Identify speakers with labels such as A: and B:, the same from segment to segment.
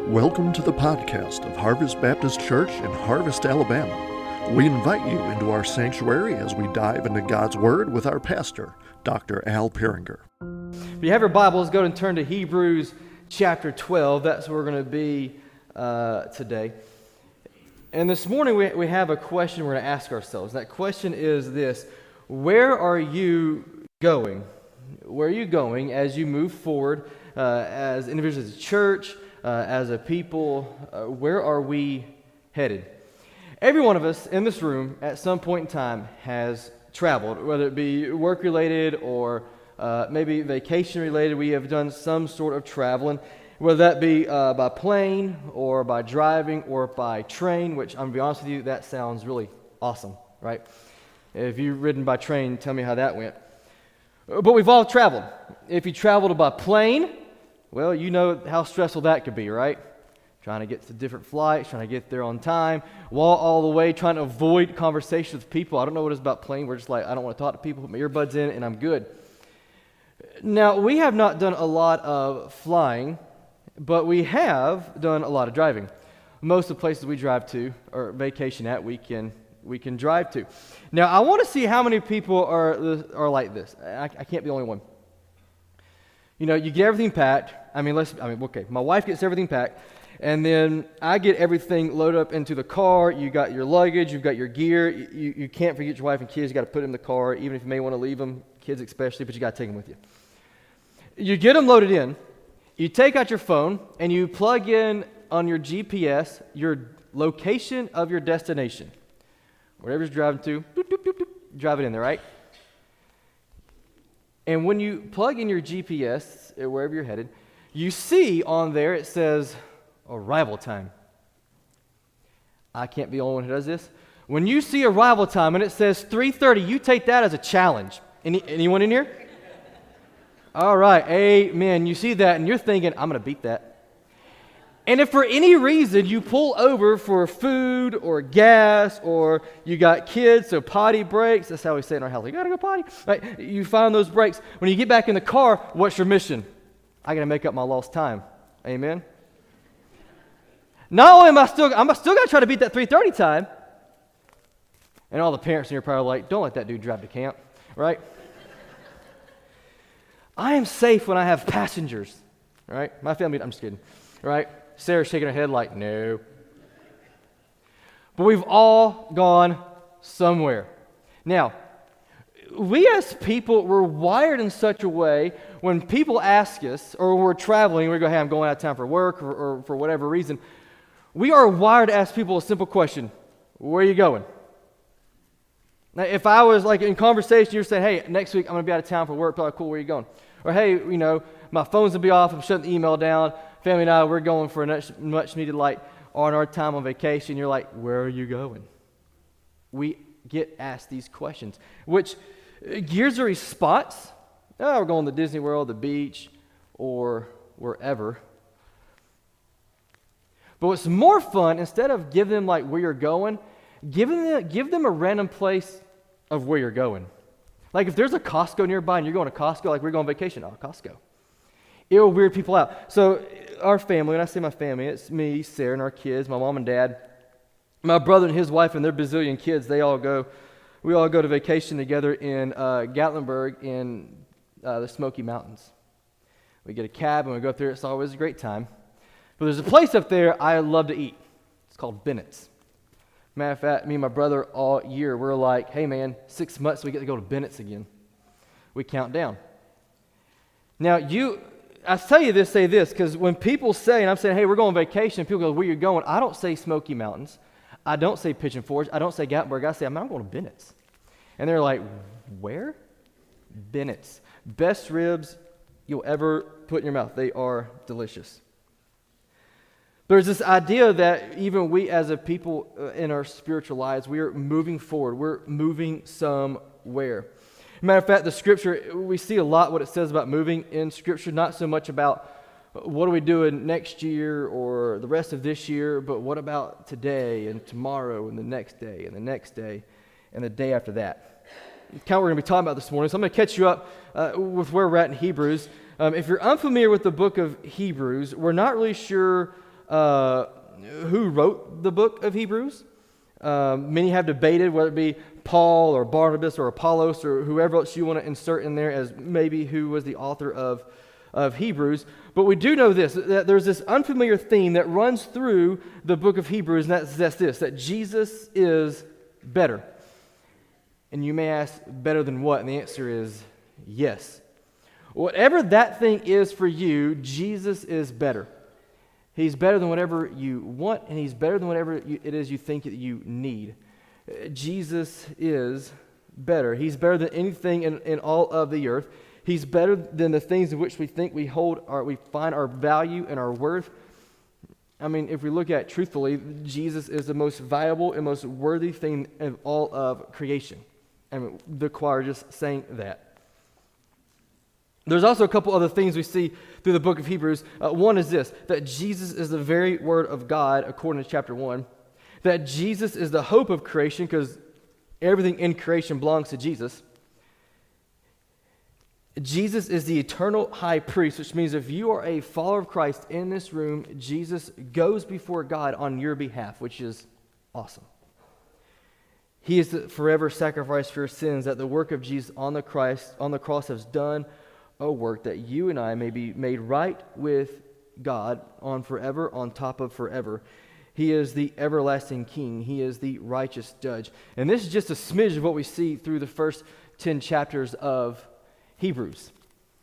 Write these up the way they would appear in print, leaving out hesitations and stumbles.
A: Welcome to the podcast of Harvest Baptist Church in Harvest, Alabama. We invite you into our sanctuary as we dive into God's Word with our pastor, Dr. Al Peringer.
B: If you have your Bibles, go and turn to Hebrews chapter 12. That's where we're going to be today. And this morning we have a question we're going to ask ourselves. That question is this: where are you going? Where are you going as you move forward as individuals, as a church, as a people? Where are we headed? Every one of us in this room at some point in time has traveled, whether it be work-related or maybe vacation-related. We have done some sort of traveling, whether that be by plane or by driving or by train, which I'm going to be honest with you, that sounds really awesome, right? If you've ridden by train, tell me how that went. But we've all traveled. If you traveled by plane, well, you know how stressful that could be, right? Trying to get to different flights, trying to get there on time, walk all the way, trying to avoid conversations with people. I don't know what it's about plane. We're just like, I don't want to talk to people, put my earbuds in, and I'm good. Now, we have not done a lot of flying, but we have done a lot of driving. Most of the places we drive to or vacation at, we can drive to. Now, I want to see how many people are like this. I can't be the only one. You know, you get everything packed. Okay, my wife gets everything packed, and then I get everything loaded up into the car. You got your luggage, you've got your gear. You can't forget your wife and kids. You got to put them in the car, even if you may want to leave them, kids especially, but you got to take them with you. You get them loaded in. You take out your phone, and you plug in on your GPS your location of your destination. Whatever you're driving to, doop, doop, doop, doop, drive it in there, right? And when you plug in your GPS, wherever you're headed, you see on there it says arrival time. I can't be the only one who does this. When you see arrival time and it says 3:30, you take that as a challenge. Anyone in here? All right, amen. You see that and you're thinking, I'm going to beat that. And if for any reason you pull over for food or gas, or you got kids, so potty breaks, that's how we say it in our house, you got to go potty, right? You find those breaks. When you get back in the car, what's your mission? I got to make up my lost time. Amen? Not only am I still going to try to beat that 3:30 time, and all the parents in here are probably like, don't let that dude drive to camp, right? I am safe when I have passengers, right? My family, I'm just kidding, right? Sarah's shaking her head like, no. But we've all gone somewhere. Now, we as people, we're wired in such a way, when people ask us, or we're traveling, we go, hey, I'm going out of town for work, or for whatever reason, we are wired to ask people a simple question: where are you going? Now, if I was like in conversation, you're saying, hey, next week I'm going to be out of town for work, probably cool, where are you going? Or hey, you know, my phone's going to be off, I'm shutting the email down, family and I, we're going for a much needed light on our time on vacation. You're like, where are you going? We get asked these questions, which gears a response. Oh, we're going to Disney World, the beach, or wherever. But what's more fun, instead of giving them like where you're going, give them a random place of where you're going. Like if there's a Costco nearby and you're going to Costco, like we're going on vacation, Costco. It will weird people out. So our family, when I say my family, it's me, Sarah, and our kids, my mom and dad, my brother and his wife and their bazillion kids. We all go to vacation together in Gatlinburg in the Smoky Mountains. We get a cab and we go up there. It's always a great time. But there's a place up there I love to eat. It's called Bennett's. Matter of fact, me and my brother all year, we're like, hey man, 6 months we get to go to Bennett's again. We count down. Now I tell you this, say this, because when people say, and I'm saying, hey, we're going on vacation, people go, where you going? I don't say Smoky Mountains. I don't say Pigeon Forge. I don't say Gatlinburg. I say, I'm going to Bennett's. And they're like, where? Bennett's. Best ribs you'll ever put in your mouth. They are delicious. There's this idea that even we as a people in our spiritual lives, we are moving forward. We're moving somewhere. Matter of fact, the Scripture, we see a lot what it says about moving in Scripture, not so much about what are we doing next year or the rest of this year, but what about today and tomorrow and the next day and the next day and the day after that. Kind of what we're going to be talking about this morning. So I'm going to catch you up with where we're at in Hebrews. If you're unfamiliar with the book of Hebrews, we're not really sure who wrote the book of Hebrews. Many have debated whether it be Paul or Barnabas or Apollos or whoever else you want to insert in there as maybe who was the author of Hebrews. But we do know this, that there's this unfamiliar theme that runs through the book of Hebrews, and that's this, that Jesus is better. And you may ask, better than what? And the answer is yes. Whatever that thing is for you, Jesus is better. He's better than whatever you want, and he's better than whatever it is you think that you need. Jesus is better. He's better than anything in all of the earth. He's better than the things in which we think we find our value and our worth. I mean, if we look at it truthfully, Jesus is the most valuable and most worthy thing of all of creation. I mean, the choir just sang that. There's also a couple other things we see through the book of Hebrews. One is this, that Jesus is the very word of God, according to chapter 1. That Jesus is the hope of creation, because everything in creation belongs to Jesus. Jesus is the eternal high priest, which means if you are a follower of Christ in this room, Jesus goes before God on your behalf, which is awesome. He is the forever sacrifice for your sins, that the work of Jesus on the cross has done a work that you and I may be made right with God on forever, on top of forever. He is the everlasting King. He is the righteous judge. And this is just a smidge of what we see through the first 10 chapters of Hebrews.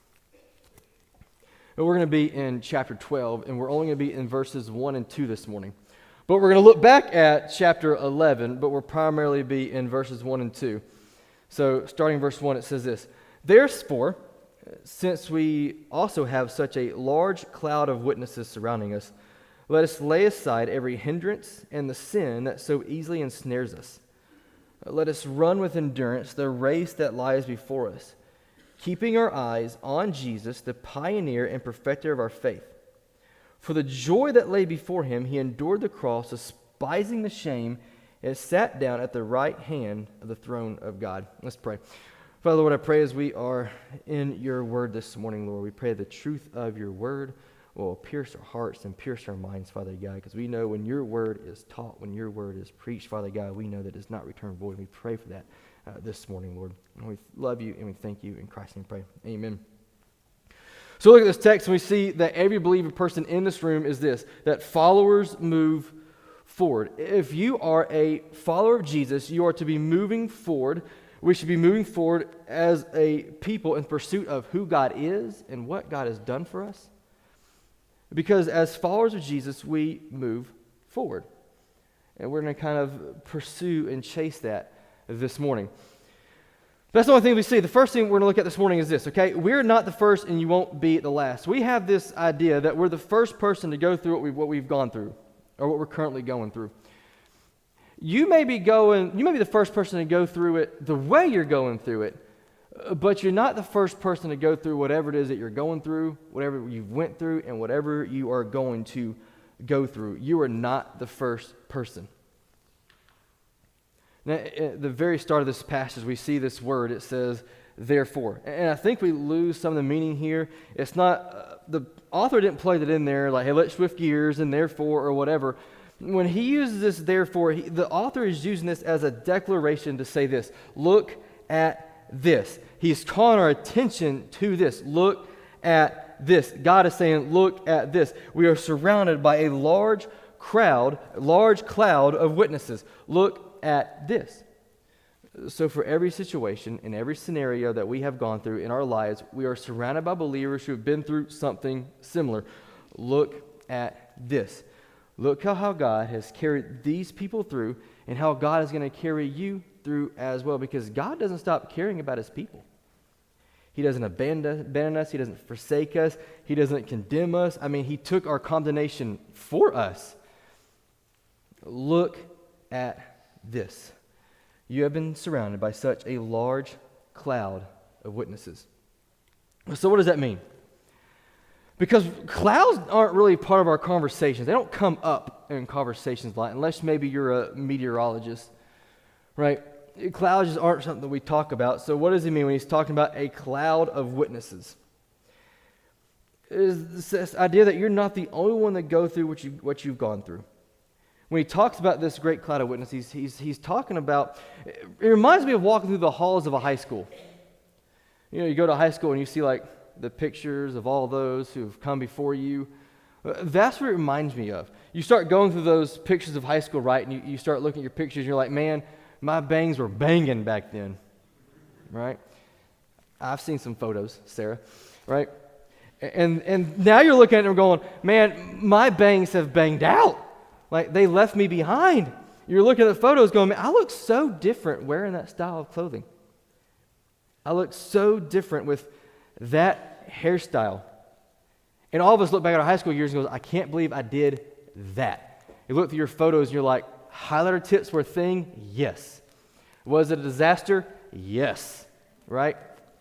B: But we're going to be in chapter 12, and we're only going to be in verses 1 and 2 this morning. But we're going to look back at chapter 11, but we'll primarily be in verses 1 and 2. So starting verse 1, it says this, "Therefore, since we also have such a large cloud of witnesses surrounding us, let us lay aside every hindrance and the sin that so easily ensnares us. Let us run with endurance the race that lies before us, keeping our eyes on Jesus, the pioneer and perfecter of our faith. For the joy that lay before him, he endured the cross, despising the shame, and sat down at the right hand of the throne of God." Let's pray. Father, Lord, I pray as we are in your word this morning, Lord, we pray the truth of your word will pierce our hearts and pierce our minds, Father God, because we know when your word is taught, when your word is preached, Father God, we know that it does not return void. We pray for that this morning, Lord. And we love you and we thank you. In Christ's name we pray. Amen. So look at this text and we see that every believer person in this room is this, that followers move forward. If you are a follower of Jesus, you are to be moving forward. We should be moving forward as a people in pursuit of who God is and what God has done for us. Because as followers of Jesus, we move forward. And we're going to kind of pursue and chase that this morning. That's the only thing we see. The first thing we're going to look at this morning is this, okay? We're not the first and you won't be the last. We have this idea that we're the first person to go through what we've gone through or what we're currently going through. You may be the first person to go through it the way you're going through it, but you're not the first person to go through whatever it is that you're going through, whatever you went through, and whatever you are going to go through. You are not the first person. Now, at the very start of this passage, we see this word. It says, "therefore." And I think we lose some of the meaning here. It's not, the author didn't play that in there like, hey, let's shift gears and therefore or whatever. When he uses this therefore, the author is using this as a declaration to say this. Look at this. He's calling our attention to this. Look at this. God is saying, look at this. We are surrounded by a large cloud of witnesses. Look at this. So for every situation, in every scenario that we have gone through in our lives, we are surrounded by believers who have been through something similar. Look at this. Look how God has carried these people through and how God is going to carry you through as well, because God doesn't stop caring about his people. He doesn't abandon us. He doesn't forsake us. He doesn't condemn us. I mean, he took our condemnation for us. Look at this. You have been surrounded by such a large cloud of witnesses. So what does that mean? Because clouds aren't really part of our conversations. They don't come up in conversations a lot, unless maybe you're a meteorologist, right? Clouds just aren't something that we talk about. So what does he mean when he's talking about a cloud of witnesses? is this idea that you're not the only one that go through what you've gone through. When he talks about this great cloud of witnesses, he's talking about, it reminds me of walking through the halls of a high school. You know, you go to high school and you see like the pictures of all those who have come before you. That's what it reminds me of. You start going through those pictures of high school, right, and you start looking at your pictures and you're like, man, my bangs were banging back then, right? I've seen some photos, Sarah, right? And now you're looking at it and going, man, my bangs have banged out. Like, they left me behind. You're looking at the photos going, man, I look so different wearing that style of clothing. I look so different with that hairstyle. And all of us look back at our high school years and goes, I can't believe I did that. You look through your photos and you're like, highlighter tips were a thing? Yes. Was it a disaster? Yes. Right?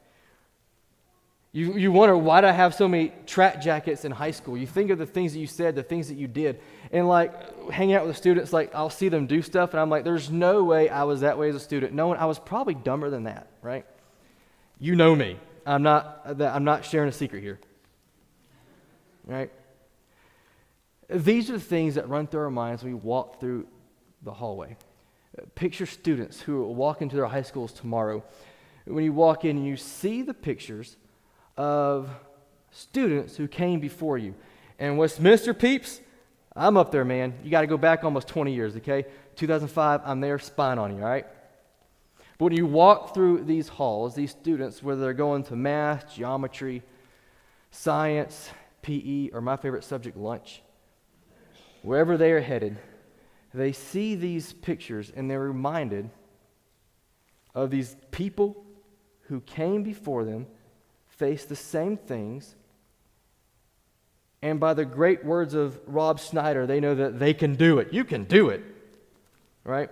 B: You wonder, why did I have so many track jackets in high school? You think of the things that you said, the things that you did. And like hanging out with the students, like I'll see them do stuff and I'm like, there's no way I was that way as a student. Knowing I was probably dumber than that, right? You know me. I'm not sharing a secret here. Right? These are the things that run through our minds when we walk through the hallway. Picture students who will walk into their high schools tomorrow. When you walk in and you see the pictures of students who came before you. And Westminster peeps, I'm up there, man. You got to go back almost 20 years, okay? 2005, I'm there, spying on you, all right? But when you walk through these halls, these students, whether they're going to math, geometry, science, PE, or my favorite subject, lunch, wherever they are headed, they see these pictures and they're reminded of these people who came before them, faced the same things, and by the great words of Rob Schneider, they know that they can do it. You can do it, right?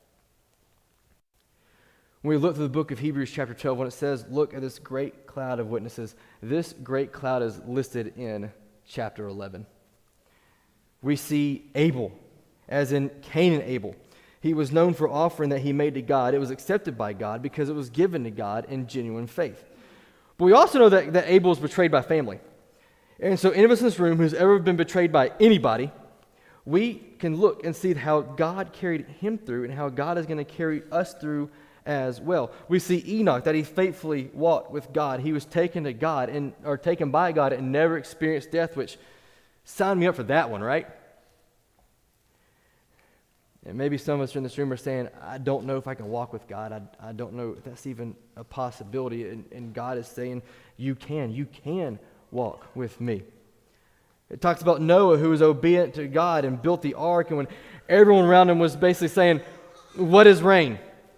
B: When we look through the book of Hebrews chapter 12, when it says, look at this great cloud of witnesses, this great cloud is listed in chapter 11. We see Abel, as in Cain and Abel. He was known for offering that he made to God. It was accepted by God because it was given to God in genuine faith. But we also know that Abel was betrayed by family. And so any of us in this room who's ever been betrayed by anybody, we can look and see how God carried him through and how God is going to carry us through as well. We see Enoch, that he faithfully walked with God. He was taken to God or taken by God and never experienced death, which signed me up for that one, right? And maybe some of us in this room are saying, I don't know if I can walk with God. I don't know if that's even a possibility. And God is saying, you can walk with me. It talks about Noah, who was obedient to God and built the ark. And when everyone around him was basically saying, what is rain?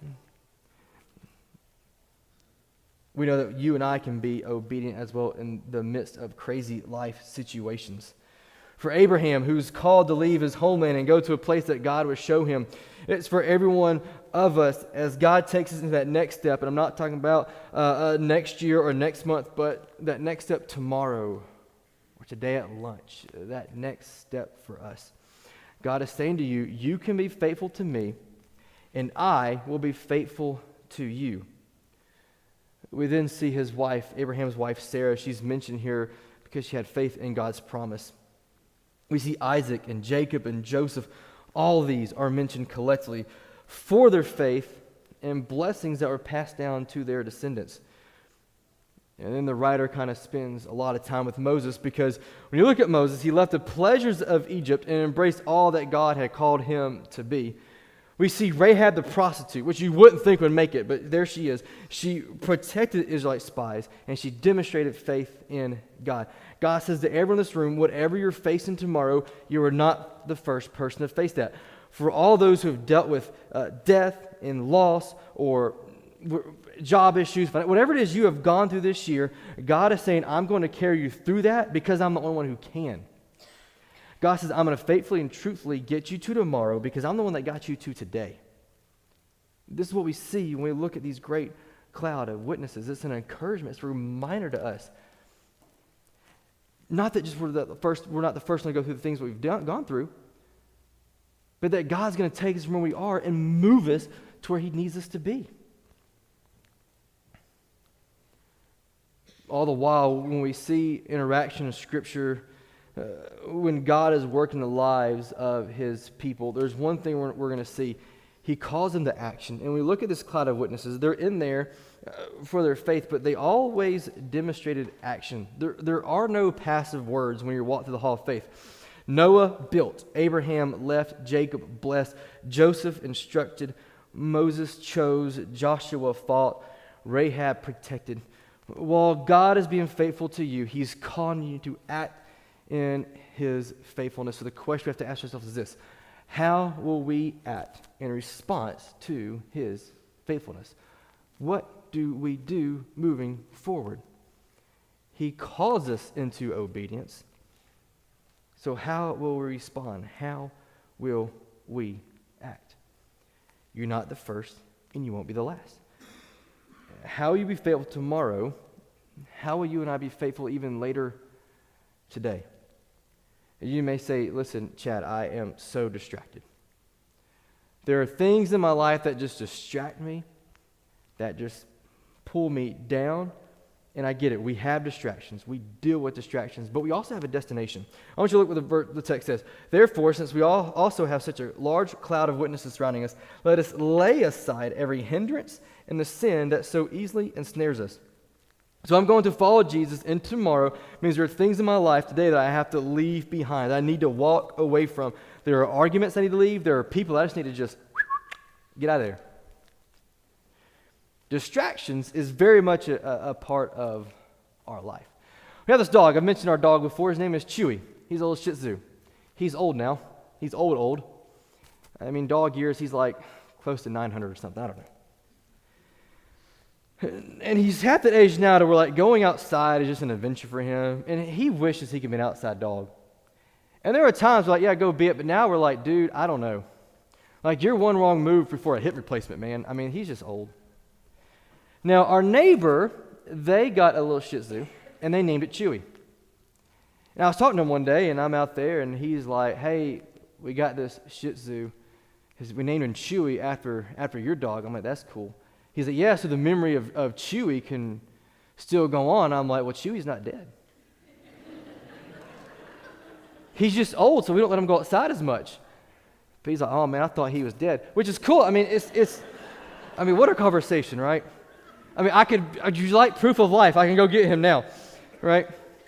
B: We know that you and I can be obedient as well in the midst of crazy life situations. For Abraham, who's called to leave his homeland and go to a place that God would show him. It's for every one of us as God takes us into that next step. And I'm not talking about next year or next month, but that next step tomorrow or today at lunch. That next step for us. God is saying to you, you can be faithful to me, and I will be faithful to you. We then see his wife, Abraham's wife, Sarah. She's mentioned here because she had faith in God's promise. We see Isaac and Jacob and Joseph. All of these are mentioned collectively for their faith and blessings that were passed down to their descendants. And then the writer kind of spends a lot of time with Moses because when you look at Moses, he left the pleasures of Egypt and embraced all that God had called him to be. We see Rahab the prostitute, which you wouldn't think would make it, but there she is. She protected Israelite spies, and she demonstrated faith in God. God says to everyone in this room, whatever you're facing tomorrow, you are not the first person to face that. For all those who have dealt with death and loss or job issues, whatever it is you have gone through this year, God is saying, I'm going to carry you through that because I'm the only one who can. God says, I'm going to faithfully and truthfully get you to tomorrow because I'm the one that got you to today. This is what we see when we look at these great cloud of witnesses. It's an encouragement. It's a reminder to us. Not that just we're not the first one to go through the things we've gone through, but that God's going to take us from where we are and move us to where he needs us to be. all the while, when we see interaction in Scripture, when God is working the lives of His people, there's one thing we're going to see. He calls them to action. And we look at this cloud of witnesses. They're in there for their faith, but they always demonstrated action. There are no passive words when you walk through the hall of faith. Noah built, Abraham left, Jacob blessed, Joseph instructed, Moses chose, Joshua fought, Rahab protected. While God is being faithful to you, He's calling you to act in His faithfulness. So the question we have to ask ourselves is this: how will we act in response to His faithfulness? What do we do moving forward? He calls us into obedience. So how will we respond? How will we act? You're not the first, and you won't be the last. How will you be faithful tomorrow? How will you and I be faithful even later today? You may say, listen, Chad, I am so distracted. There are things in my life that just distract me, that just pull me down. And I get it. We have distractions. We deal with distractions. But we also have a destination. I want you to look what the text says. Therefore, since we all also have such a large cloud of witnesses surrounding us, let us lay aside every hindrance and the sin that so easily ensnares us. So I'm going to follow Jesus, and tomorrow means there are things in my life today that I have to leave behind, that I need to walk away from. There are arguments I need to leave. There are people I just need to just get out of there. Distractions is very much a part of our life. We have this dog. I've mentioned our dog before. His name is Chewy. He's a little Shih Tzu. He's old now. He's old. I mean, dog years, he's like close to 900 or something. I don't know. And he's at that age now to where like going outside is just an adventure for him. And he wishes he could be an outside dog. And there are times we're like, yeah, go be it. But now we're like, dude, I don't know. Like, you're one wrong move before a hip replacement, man. I mean, he's just old. Now, our neighbor, they got a little Shih Tzu, and they named it Chewy. And I was talking to him one day, and I'm out there, and he's like, hey, we got this Shih Tzu. We named him Chewy after your dog. I'm like, that's cool. He's like, yeah, so the memory of Chewy can still go on. I'm like, well, Chewy's not dead. He's just old, so we don't let him go outside as much. But he's like, oh, man, I thought he was dead, which is cool. I mean, what a conversation, right? I mean, would you like proof of life? I can go get him now, right?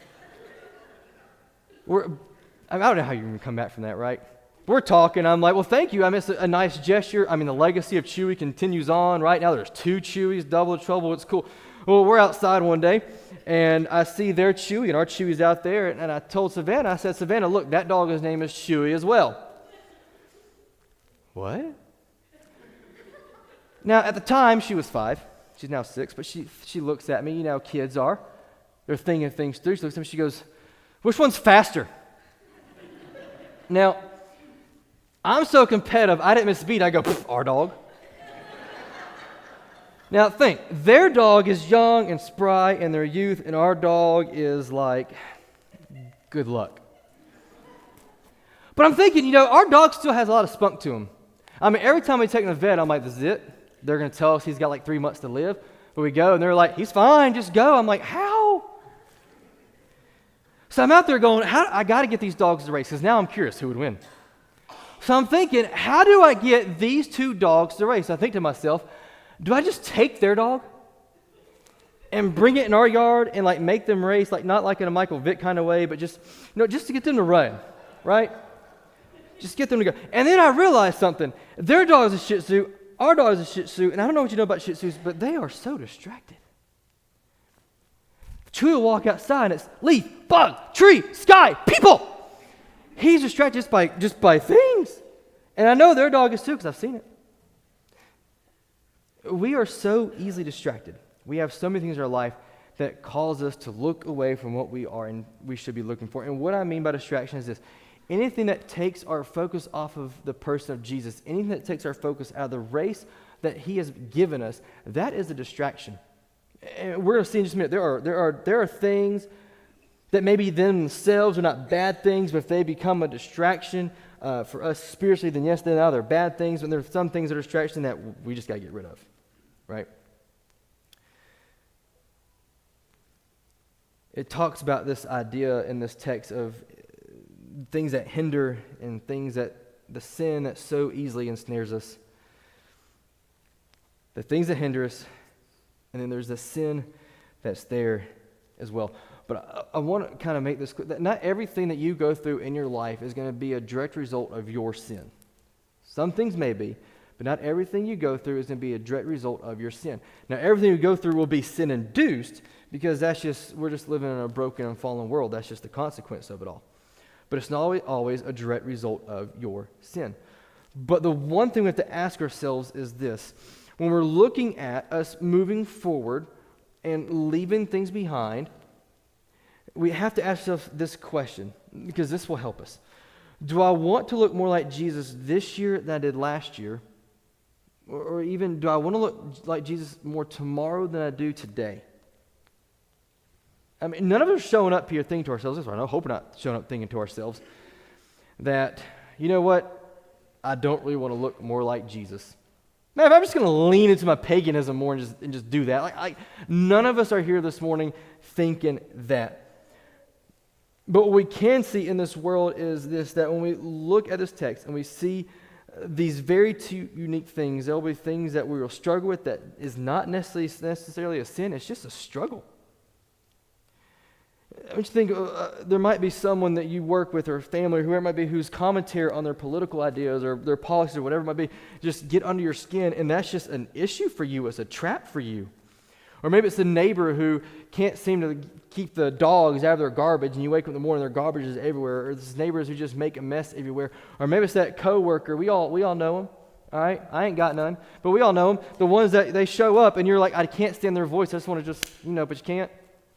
B: I don't know how you can come back from that, right? We're talking. I'm like, well, thank you. I mean, it's a nice gesture. I mean, the legacy of Chewy continues on. Right now, there's 2 Chewies, double the trouble. It's cool. Well, we're outside one day, and I see their Chewy, and our Chewy's out there. And I told Savannah, I said, Savannah, look, that dog's name is Chewy as well. What? Now, at the time, she was 5. She's now 6, but she looks at me. You know how kids are. They're thinking things through. She looks at me, she goes, which one's faster? Now, I'm so competitive, I didn't miss a beat. I go, our dog. Now, think, their dog is young and spry in their youth, and our dog is like, good luck. But I'm thinking, our dog still has a lot of spunk to him. I mean, every time we take him to the vet, I'm like, this is it. They're going to tell us he's got like 3 months to live. But we go, and they're like, he's fine, just go. I'm like, how? So I'm out there going, I got to get these dogs to race, because now I'm curious who would win. So I'm thinking, how do I get these 2 dogs to race? I think to myself, do I just take their dog and bring it in our yard and like make them race, like not like in a Michael Vick kind of way, but just, just to get them to run, right? Just get them to go. And then I realized something. Their dog is a Shih Tzu. Our dog is a Shih Tzu, and I don't know what you know about Shih Tzus, but they are so distracted. Chewy will walk outside, and it's leaf, bug, tree, sky, people. He's distracted just by things. And I know their dog is too, because I've seen it. We are so easily distracted. We have so many things in our life that cause us to look away from what we are and we should be looking for. And what I mean by distraction is this. Anything that takes our focus off of the person of Jesus, anything that takes our focus out of the race that He has given us, that is a distraction. And we're going to see in just a minute, there are things that maybe themselves are not bad things, but if they become a distraction for us spiritually, then yes, now they're bad things, but there's some things that are distraction that we just got to get rid of, right? it talks about this idea in this text of things that hinder and things that the sin that so easily ensnares us. The things that hinder us, and then there's the sin that's there as well. But I want to kind of make this clear, that not everything that you go through in your life is going to be a direct result of your sin. Some things may be, but not everything you go through is going to be a direct result of your sin. Now, everything you go through will be sin-induced, because we're just living in a broken and fallen world. That's just the consequence of it all. But it's not always a direct result of your sin. But the one thing we have to ask ourselves is this. When we're looking at us moving forward and leaving things behind, we have to ask ourselves this question, because this will help us. Do I want to look more like Jesus this year than I did last year? Or even, do I want to look like Jesus more tomorrow than I do today? I mean, none of us are showing up here thinking to ourselves, this, I hope we're not showing up thinking to ourselves, that, you know what, I don't really want to look more like Jesus. Man, if I'm just going to lean into my paganism more and just do that, like none of us are here this morning thinking that. But what we can see in this world is this, that when we look at this text and we see these very two unique things, there will be things that we will struggle with that is not necessarily a sin, it's just a struggle. I want you to think, there might be someone that you work with or family or whoever it might be whose commentary on their political ideas or their policies or whatever it might be just get under your skin, and that's just an issue for you. It's a trap for you. Or maybe it's the neighbor who can't seem to keep the dogs out of their garbage, and you wake up in the morning and their garbage is everywhere. Or there's neighbors who just make a mess everywhere. Or maybe it's that coworker. We all know them. All right, I ain't got none, but we all know them. The ones that they show up and you're like, I can't stand their voice. I just want to but you can't.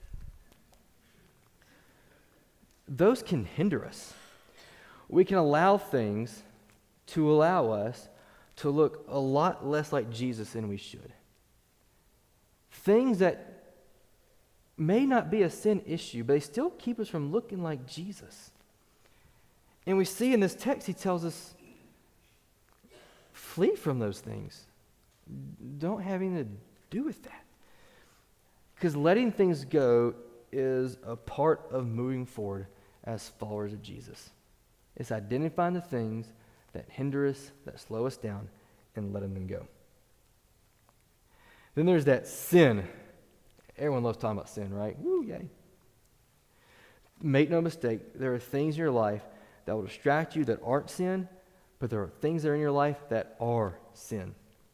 B: Those can hinder us. We can allow things to allow us to look a lot less like Jesus than we should. Things that may not be a sin issue, but they still keep us from looking like Jesus. And we see in this text, he tells us, flee from those things. Don't have anything to do with that. Because letting things go is a part of moving forward as followers of Jesus. It's identifying the things that hinder us, that slow us down, and letting them go. Then there's that sin. Everyone loves talking about sin, right? Woo, yay. Make no mistake, there are things in your life that will distract you that aren't sin, but there are things that are in your life that are sin.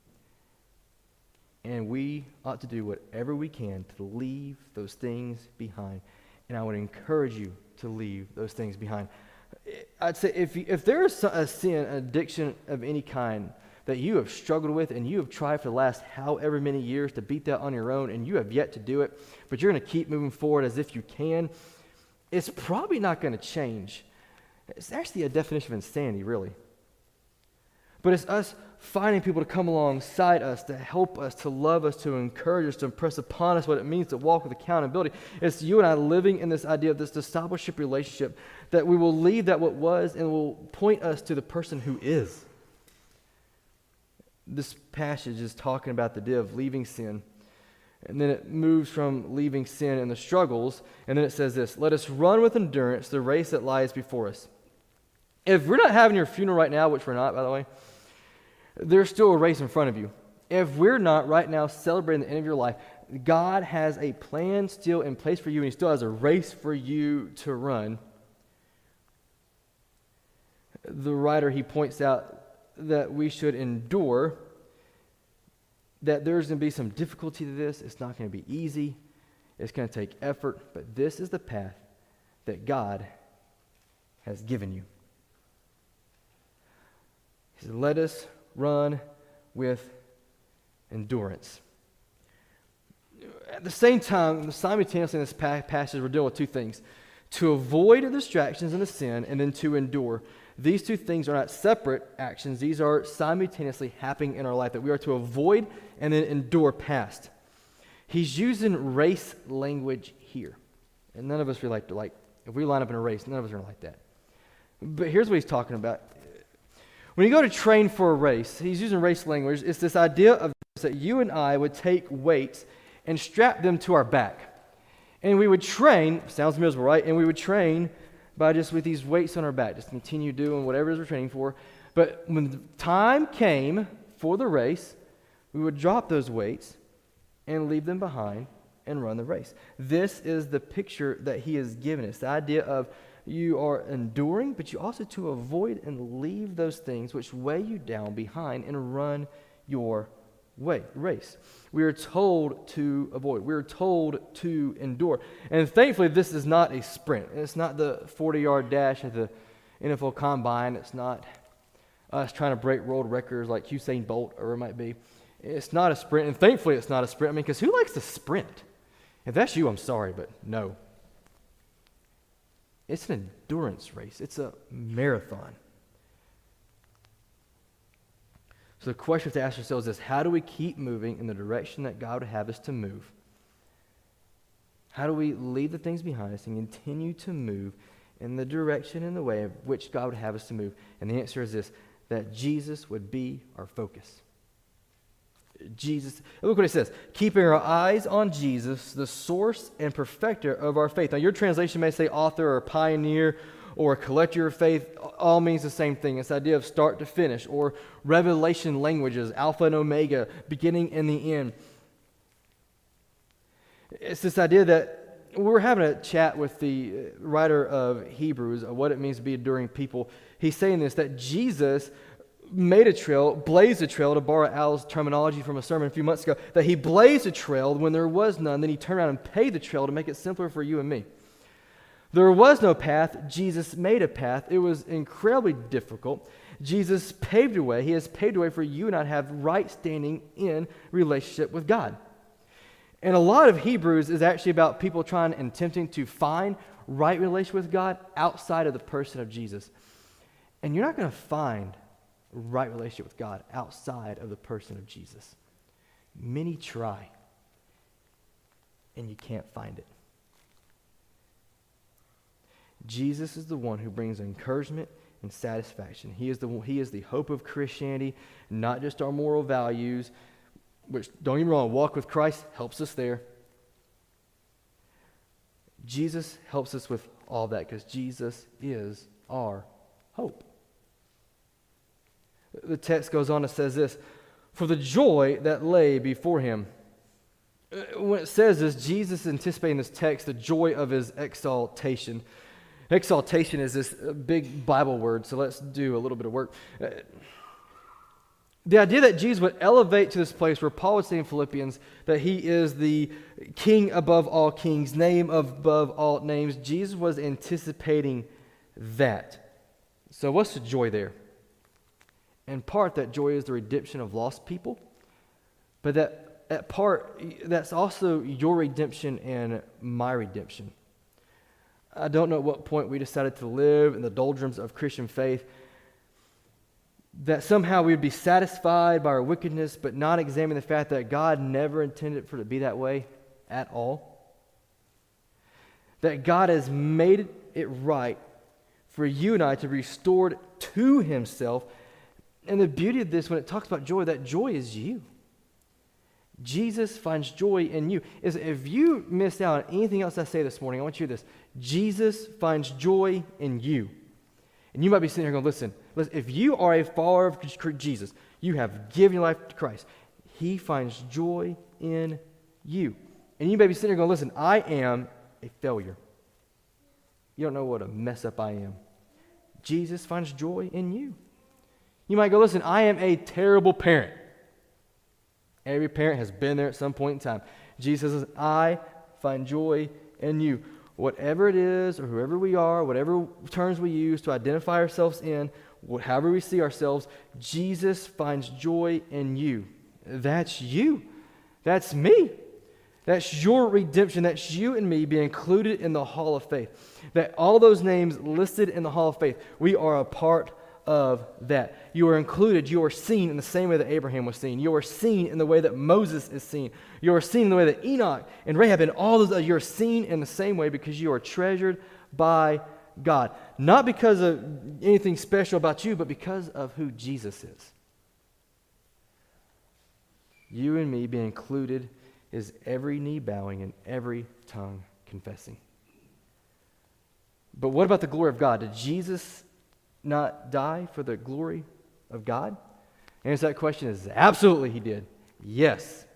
B: And we ought to do whatever we can to leave those things behind. And I would encourage you to leave those things behind. I'd say if there is a sin, an addiction of any kind that you have struggled with and you have tried for the last however many years to beat that on your own and you have yet to do it, but you're going to keep moving forward as if you can, it's probably not going to change. It's actually a definition of insanity, really. But it's us finding people to come alongside us, to help us, to love us, to encourage us, to impress upon us what it means to walk with accountability. It's you and I living in this idea of this discipleship relationship, that we will leave that what was and will point us to the person who is. This passage is talking about the idea of leaving sin. And then it moves from leaving sin and the struggles, and then it says this, let us run with endurance the race that lies before us. If we're not having your funeral right now, which we're not, by the way, there's still a race in front of you. If we're not right now celebrating the end of your life, God has a plan still in place for you, and he still has a race for you to run. The writer, he points out that we should endure, that there's going to be some difficulty to this. It's not going to be easy. It's going to take effort, but this is the path that God has given you. He said, let us run with endurance. At the same time, simultaneously in this passage, we're dealing with two things. To avoid the distractions and the sin, and then to endure. These two things are not separate actions. These are simultaneously happening in our life that we are to avoid and then endure past. He's using race language here. And none of us really like, if we line up in a race, none of us are going to like that. But here's what he's talking about. When you go to train for a race, he's using race language. It's this idea of that you and I would take weights and strap them to our back. And we would train, sounds miserable, right? And we would train by just with these weights on our back, just continue doing whatever it is we're training for. But when the time came for the race, we would drop those weights and leave them behind and run the race. This is the picture that he has given us, the idea of you are enduring, but you also to avoid and leave those things which weigh you down behind and run your race. We are told to avoid. We are told to endure. And thankfully, this is not a sprint. It's not the 40-yard dash at the NFL Combine. It's not us trying to break world records like Usain Bolt or it might be. It's not a sprint, and thankfully it's not a sprint. I mean, because who likes to sprint? If that's you, I'm sorry, but no. It's an endurance race. It's a marathon. So the question to ask ourselves is, how do we keep moving in the direction that God would have us to move? How do we leave the things behind us and continue to move in the direction and the way of which God would have us to move? And the answer is this, that Jesus would be our focus. Jesus, look what it says, keeping our eyes on Jesus, the source and perfecter of our faith. Now your translation may say author or pioneer or collector of faith, all means the same thing. It's the idea of start to finish, or revelation languages, Alpha and Omega, beginning and the end. It's this idea that we're having a chat with the writer of Hebrews of what it means to be enduring people. He's saying this, that Jesus made a trail, blazed a trail, to borrow Al's terminology from a sermon a few months ago, that he blazed a trail when there was none, then he turned around and paved the trail to make it simpler for you and me. There was no path, Jesus made a path. It was incredibly difficult. Jesus paved a way. He has paved a way for you and I to have right standing in relationship with God. And a lot of Hebrews is actually about people trying and attempting to find right relationship with God outside of the person of Jesus. And you're not going to find right relationship with God outside of the person of Jesus. Many try, and you can't find it. Jesus is the one who brings encouragement and satisfaction. He is the hope of Christianity, not just our moral values, which, don't get me wrong, walk with Christ helps us there. Jesus helps us with all that because Jesus is our hope. The text goes on and says this, for the joy that lay before him. When it says this, Jesus is anticipating this text, the joy of his exaltation. Exaltation is this big Bible word, so let's do a little bit of work. The idea that Jesus would elevate to this place where Paul would say in Philippians that he is the king above all kings, name above all names. Jesus was anticipating that. So what's the joy there? In part, that joy is the redemption of lost people, but at part, that's also your redemption and my redemption. I don't know at what point we decided to live in the doldrums of Christian faith, that somehow we would be satisfied by our wickedness, but not examine the fact that God never intended for it to be that way at all. That God has made it right for you and I to be restored to himself. And the beauty of this, when it talks about joy, that joy is you. Jesus finds joy in you. If you missed out on anything else I say this morning, I want you to hear this. Jesus finds joy in you. And you might be sitting here going, listen, if you are a follower of Jesus, you have given your life to Christ. He finds joy in you. And you may be sitting here going, listen, I am a failure. You don't know what a mess up I am. Jesus finds joy in you. You might go, listen, I am a terrible parent. Every parent has been there at some point in time. Jesus says, I find joy in you. Whatever it is, or whoever we are, whatever terms we use to identify ourselves in, however we see ourselves, Jesus finds joy in you. That's you. That's me. That's your redemption. That's you and me being included in the Hall of Faith. That all those names listed in the Hall of Faith, we are a part of that. You are included. You are seen in the same way that Abraham was seen. You are seen in the way that Moses is seen. You are seen in the way that Enoch and Rahab and all those, you're seen in the same way because you are treasured by God. Not because of anything special about you, but because of who Jesus is. You and me being included is every knee bowing and every tongue confessing. But what about the glory of God? Did Jesus not die for the glory of God? The answer to that question is absolutely he did. Yes.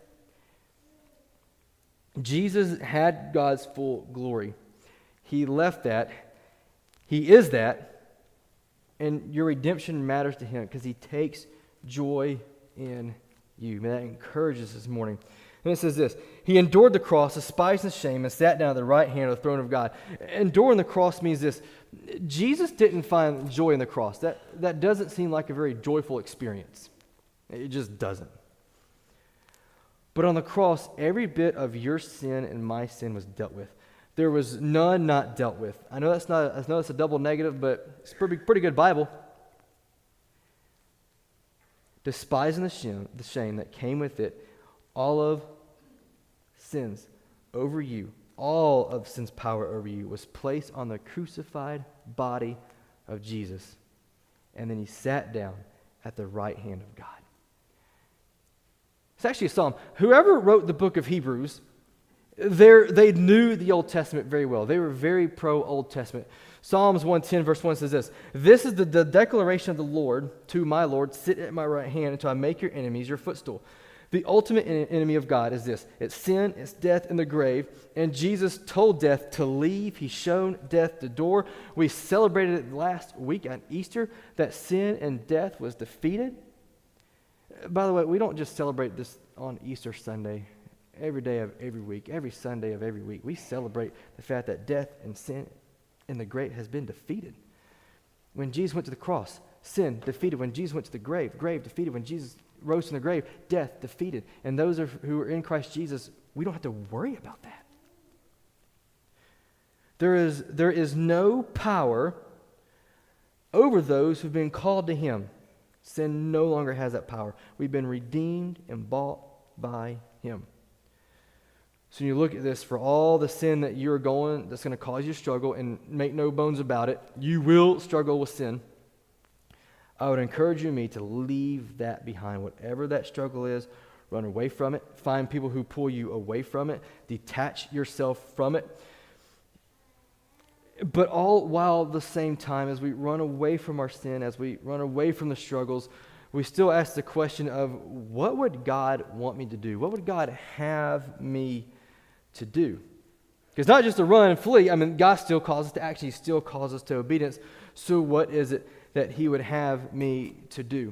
B: Jesus had God's full glory. He left that. He is that. And your redemption matters to him because he takes joy in you. May that encourage us this morning. And it says this: he endured the cross, despised the shame, and sat down at the right hand of the throne of God. Enduring the cross means this: Jesus didn't find joy in the cross. That doesn't seem like a very joyful experience. It just doesn't. But on the cross, every bit of your sin and my sin was dealt with. There was none not dealt with. I know that's a double negative, but it's pretty good Bible. Despising the shame that came with it, all of sins over you, all of sin's power over you was placed on the crucified body of Jesus. And then he sat down at the right hand of God. It's actually a psalm. Whoever wrote the book of Hebrews, they knew the Old Testament very well. They were very pro-Old Testament. Psalms 110 verse 1 says this: this is the declaration of the Lord to my Lord, sit at my right hand until I make your enemies your footstool. The ultimate enemy of God is this: it's sin, it's death, and the grave. And Jesus told death to leave. He showed death the door. We celebrated it last week on Easter, that sin and death was defeated. By the way, we don't just celebrate this on Easter Sunday. Every day of every week, every Sunday of every week, we celebrate the fact that death and sin and the grave has been defeated. When Jesus went to the cross, sin defeated. When Jesus went to the grave defeated. When Jesus rose from the grave, death defeated. And those who are in Christ Jesus, we don't have to worry about that. There is no power over those who've been called to him. Sin no longer has that power. We've been redeemed and bought by him. So when you look at this, for all the sin that you're that's going to cause you struggle, and make no bones about it, you will struggle with sin. I would encourage you and me to leave that behind. Whatever that struggle is, run away from it. Find people who pull you away from it. Detach yourself from it. But all while at the same time, as we run away from our sin, as we run away from the struggles, we still ask the question of, what would God want me to do? What would God have me to do? Because not just to run and flee. I mean, God still calls us to action. He still calls us to obedience. So what is it that he would have me to do?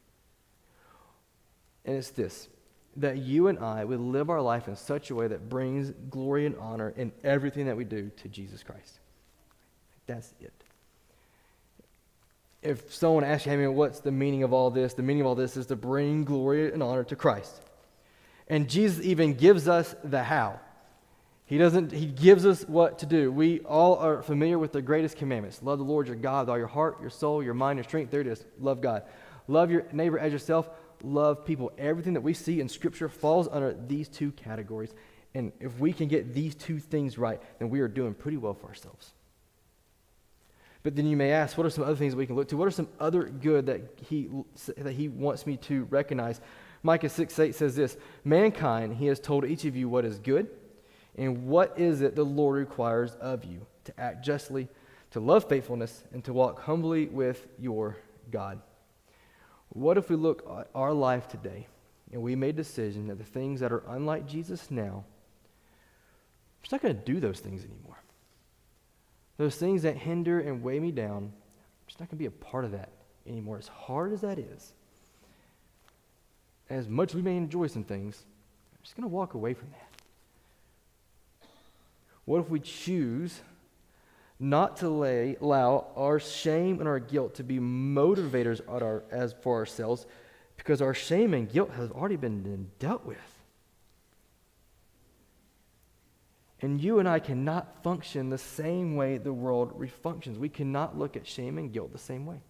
B: And it's this: that you and I would live our life in such a way that brings glory and honor in everything that we do to Jesus Christ. That's it. If someone asks you, hey man, what's the meaning of all this? The meaning of all this is to bring glory and honor to Christ. And Jesus even gives us the how. He gives us what to do. We all are familiar with the greatest commandments. Love the Lord your God with all your heart, your soul, your mind, your strength. There it is. Love God. Love your neighbor as yourself. Love people. Everything that we see in Scripture falls under these two categories. And if we can get these two things right, then we are doing pretty well for ourselves. But then you may ask, what are some other things we can look to? What are some other good that he wants me to recognize? Micah 6:8 says this: mankind, he has told each of you what is good, and what is it the Lord requires of you? To act justly, to love faithfulness, and to walk humbly with your God. What if we look at our life today, and we made a decision that the things that are unlike Jesus now, we're just not going to do those things anymore. Those things that hinder and weigh me down, I'm just not going to be a part of that anymore. As hard as that is, as much as we may enjoy some things, I'm just going to walk away from that. What if we choose not to allow our shame and our guilt to be motivators as for ourselves, because our shame and guilt has already been dealt with? And you and I cannot function the same way the world functions. We cannot look at shame and guilt the same way.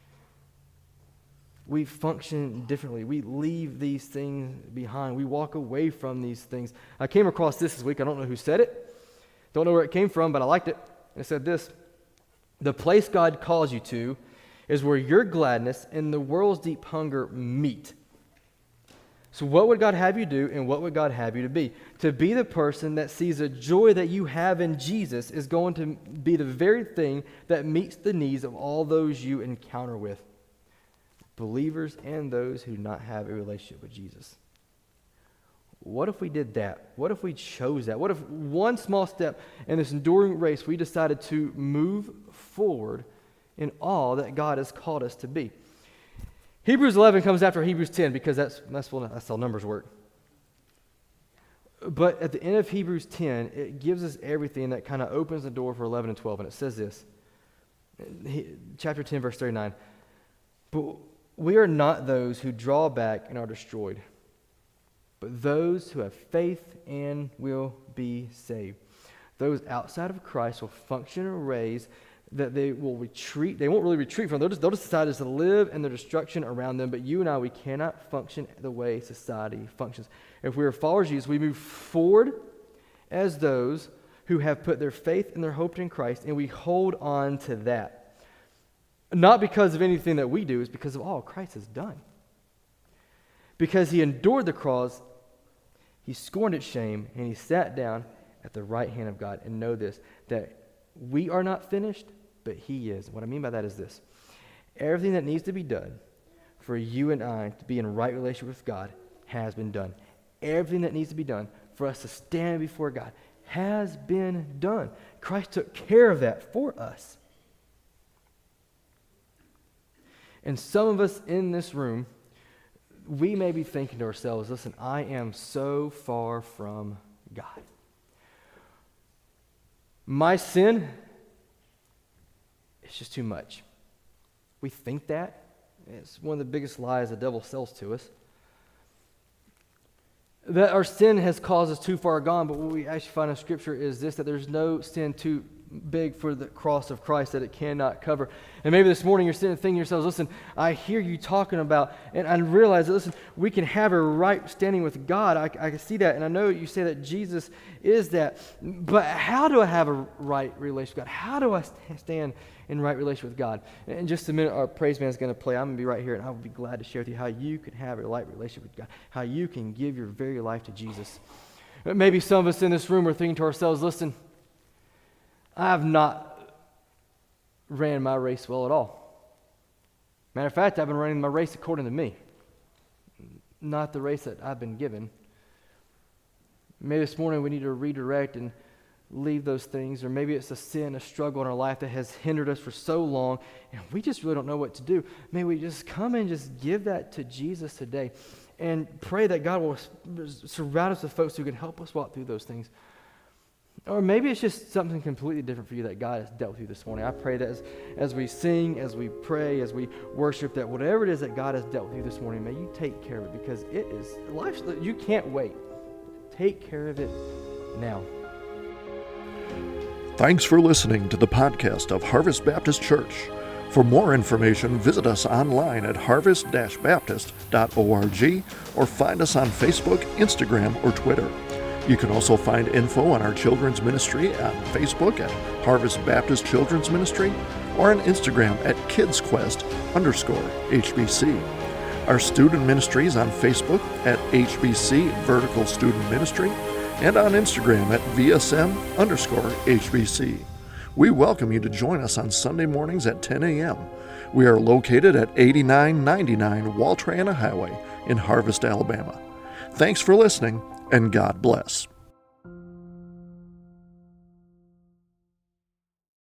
B: We function differently. We leave these things behind. We walk away from these things. I came across this week. I don't know who said it. Don't know where it came from, but I liked it. It said this: the place God calls you to is where your gladness and the world's deep hunger meet. So what would God have you do, and what would God have you to be? To be the person that sees a joy that you have in Jesus is going to be the very thing that meets the needs of all those you encounter with, believers and those who do not have a relationship with Jesus. What if we did that? What if we chose that? What if one small step in this enduring race we decided to move forward in all that God has called us to be? Hebrews 11 comes after Hebrews 10 because that's how numbers work. But at the end of Hebrews 10, it gives us everything that kind of opens the door for 11 and 12. And it says this, chapter 10, verse 39. But we are not those who draw back and are destroyed, but those who have faith and will be saved. Those outside of Christ will function in ways that they will retreat. They won't really retreat from. They'll just decide to live in the destruction around them. But you and I, we cannot function the way society functions. If we are followers of Jesus, we move forward as those who have put their faith and their hope in Christ, and we hold on to that. Not because of anything that we do, it's because of all Christ has done. Because he endured the cross, he scorned its shame, and he sat down at the right hand of God. And know this, that we are not finished, but he is. What I mean by that is this. Everything that needs to be done for you and I to be in right relationship with God has been done. Everything that needs to be done for us to stand before God has been done. Christ took care of that for us. And some of us in this room, we may be thinking to ourselves, listen, I am so far from God. My sin, it's just too much. We think that. It's one of the biggest lies the devil sells to us. That our sin has caused us too far gone, but what we actually find in Scripture is this, that there's no sin too big for the cross of Christ that it cannot cover. And maybe this morning you're sitting thinking to yourselves, listen, I hear you talking about, and I realize that, listen, we can have a right standing with God. I can see that, and I know you say that Jesus is that, but how do I have a right relationship with God? How do I stand in right relation with God? In just a minute, our praise band is going to play. I'm going to be right here, and I will be glad to share with you how you can have a right relationship with God, how you can give your very life to Jesus. Maybe some of us in this room are thinking to ourselves, listen, I have not ran my race well at all. Matter of fact, I've been running my race according to me, not the race that I've been given. Maybe this morning we need to redirect and leave those things, or maybe it's a sin, a struggle in our life that has hindered us for so long, and we just really don't know what to do. May we just come and just give that to Jesus today and pray that God will surround us with folks who can help us walk through those things. Or maybe it's just something completely different for you that God has dealt with you this morning. I pray that as we sing, as we pray, as we worship, that whatever it is that God has dealt with you this morning, may you take care of it, because it is life. You can't wait. Take care of it now.
A: Thanks for listening to the podcast of Harvest Baptist Church. For more information, visit us online at harvest-baptist.org or find us on Facebook, Instagram, or Twitter. You can also find info on our children's ministry on Facebook at Harvest Baptist Children's Ministry or on Instagram at kidsquest_HBC. Our student ministry is on Facebook at HBC Vertical Student Ministry and on Instagram at VSM_HBC. We welcome you to join us on Sunday mornings at 10 a.m. We are located at 8999 Waltrana Highway in Harvest, Alabama. Thanks for listening, and God bless.